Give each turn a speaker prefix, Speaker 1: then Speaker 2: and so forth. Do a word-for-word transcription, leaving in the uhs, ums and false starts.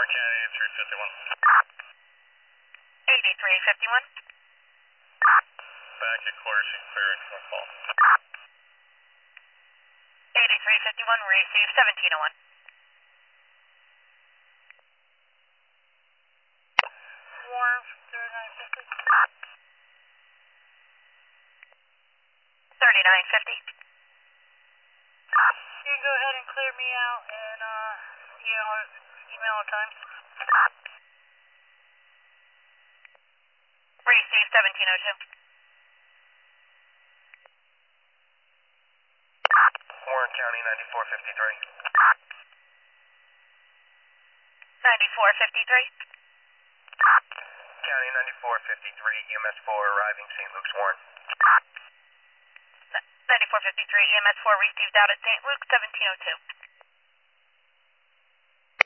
Speaker 1: Warren County eighty-three fifty-one.
Speaker 2: eighty-three fifty-one.
Speaker 1: Back at quarters and clearing for call.
Speaker 2: eighty-three fifty-one, receive seventeen oh one.
Speaker 3: Warren thirty-nine fifty.
Speaker 2: thirty-nine fifty.
Speaker 3: You can go ahead and clear me out and uh, email, email on time.
Speaker 2: Receive seventeen oh two.
Speaker 1: Warren County ninety-four fifty-three.
Speaker 2: ninety-four fifty-three.
Speaker 1: County ninety-four fifty-three, E M S four arriving Saint Luke's Warren.
Speaker 2: ninety-four fifty-three, E M S four received out at Saint Luke, seventeen oh two.